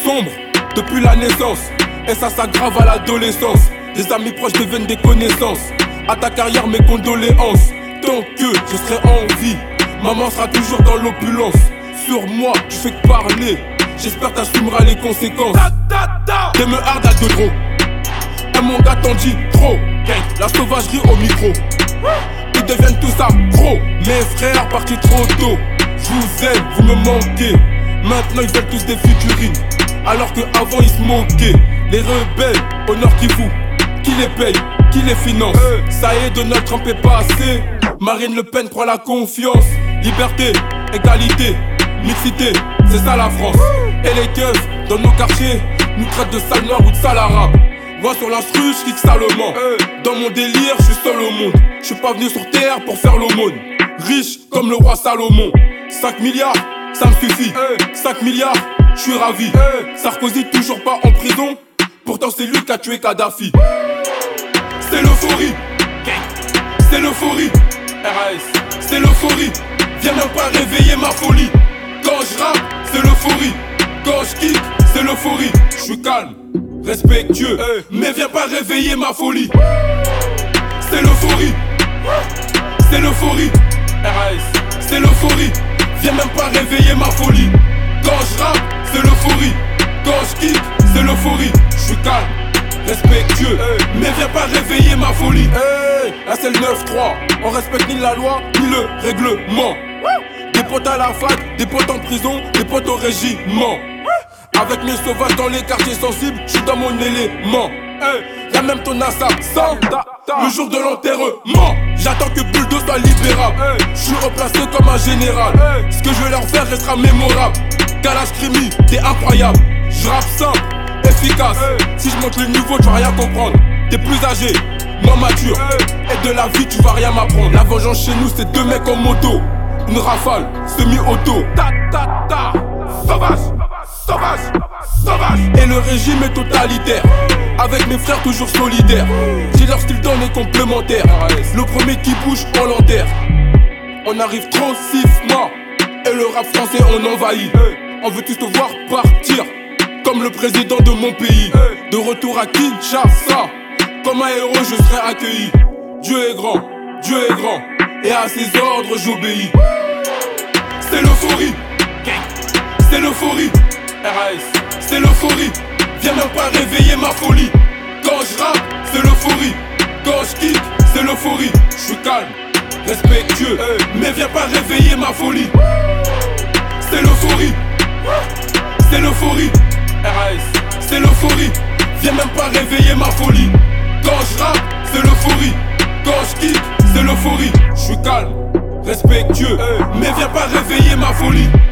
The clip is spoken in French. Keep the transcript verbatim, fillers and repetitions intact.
sombre depuis la naissance, et ça s'aggrave à l'adolescence. Des amis proches deviennent des connaissances. À ta carrière mes condoléances. Tant que je serai en vie, maman sera toujours dans l'opulence. Sur moi tu fais que parler, j'espère t'assumeras les conséquences. Des me hard à de trop, et mon gars t'en dit trop. La sauvagerie au micro, ils deviennent tous accros. Mes frères partis trop tôt. Je vous aime, vous me manquez. Maintenant ils veulent tous des figurines, alors que avant ils se moquaient. Les rebelles, honneur qui vous, qui les paye, qui les finance. Ça y est, Donald Trump est passé. Marine Le Pen prend la confiance. Liberté, égalité, mixité, c'est ça la France. Et les keufs, dans nos quartiers, nous traitent de sale noir ou de sale arabe. Moi sur l'instru, je kick salement. Dans mon délire, je suis seul au monde. Je suis pas venu sur terre pour faire l'aumône. Riche comme le roi Salomon. cinq milliards, ça me suffit. cinq milliards, je suis ravi. Sarkozy toujours pas en prison, pourtant c'est lui qui a tué Kadhafi. C'est l'euphorie, c'est l'euphorie, R A S, c'est l'euphorie. Viens même pas réveiller ma folie. Quand je rappe, c'est l'euphorie. Quand je kick, c'est l'euphorie. Je suis calme, respectueux, mais viens pas réveiller ma folie. C'est l'euphorie, c'est l'euphorie, R A S, c'est l'euphorie. Viens même pas réveiller ma folie. Quand je rappe, c'est l'euphorie. Quand je kick, c'est l'euphorie. Je suis calme, respectueux, mais viens pas réveiller ma folie. Hey, là c'est le neuf trois. On respecte ni la loi, ni le règlement. Des potes à la fac, des potes en prison, des potes au régiment. Avec mes sauvages dans les quartiers sensibles, je suis dans mon élément. Hey, y'a même ton assassin le jour de l'enterrement. J'attends que Buldo soit libérable. Je suis replacé comme un général. Ce que je vais leur faire restera mémorable. Kalash Krimi, t'es incroyable. Je rappe simple, efficace. Si je monte le niveau, tu vas rien comprendre. T'es plus âgé, moins mature. Et de la vie, tu vas rien m'apprendre. La vengeance chez nous, c'est deux mecs en moto. Une rafale, semi-auto. Ta ta ta, sauvage, sauvage, sauvage. Et le régime est totalitaire. Avec mes frères toujours solidaires. J'ai leur style d'en est complémentaire. Le premier qui bouge hollandaire. On arrive trop siffement. Et le rap français on envahit. On veut tous te voir partir comme le président de mon pays. De retour à Kinshasa, comme un héros je serai accueilli. Dieu est grand, Dieu est grand, et à ses ordres j'obéis. C'est l'euphorie, c'est l'euphorie, R A S, c'est l'euphorie. Viens même pas réveiller ma folie. Quand je rappe, c'est l'euphorie. Quand je kick, c'est l'euphorie. Je suis calme, respectueux, mais viens pas réveiller ma folie. C'est l'euphorie, c'est l'euphorie, R A S, c'est l'euphorie. Viens même pas réveiller ma folie. Quand je rappe, c'est l'euphorie. Quand je kick, c'est l'euphorie. Je suis calme, respectueux, mais viens pas réveiller ma folie.